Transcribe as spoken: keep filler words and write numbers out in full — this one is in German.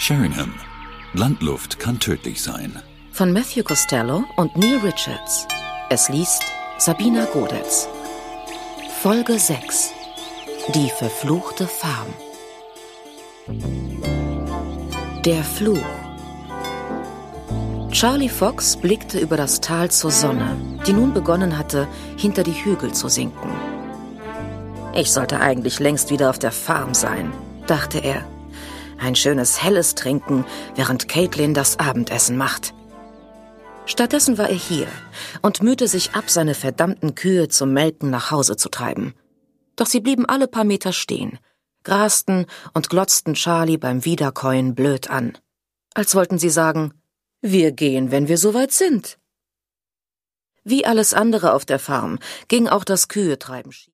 Sheringham. Landluft kann tödlich sein. Von Matthew Costello und Neil Richards. Es liest Sabina Godetz. Folge sechs. Die verfluchte Farm. Der Fluch. Charlie Fox blickte über das Tal zur Sonne, die nun begonnen hatte, hinter die Hügel zu sinken. Ich sollte eigentlich längst wieder auf der Farm sein, dachte er. Ein schönes Helles trinken, während Caitlin das Abendessen macht. Stattdessen war er hier und mühte sich ab, seine verdammten Kühe zum Melken nach Hause zu treiben. Doch sie blieben alle paar Meter stehen, grasten und glotzten Charlie beim Wiederkäuen blöd an. Als wollten sie sagen, wir gehen, wenn wir soweit sind. Wie alles andere auf der Farm ging auch das Kühetreiben schief.